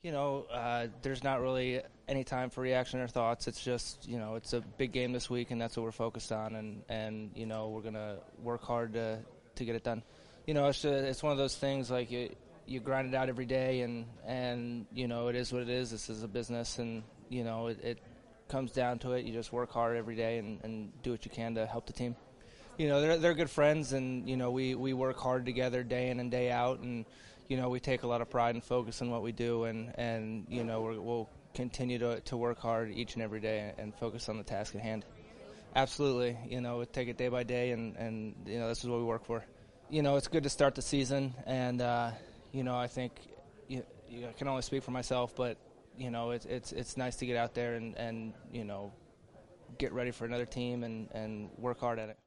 There's not really any time for reaction or thoughts. It's just, it's a big game this week, and that's what we're focused on, and we're going to work hard to get it done. It's one of those things like you grind it out every day, and it is what it is. This is a business, and, it comes down to it. You just work hard every day and do what you can to help the team. They're good friends, and, we work hard together day in and day out, and, we take a lot of pride and focus on what we do, and we'll continue to work hard each and every day and focus on the task at hand. Absolutely. We take it day by day, and this is what we work for. It's good to start the season, and, I think I can only speak for myself, but, it's nice to get out there and get ready for another team and work hard at it.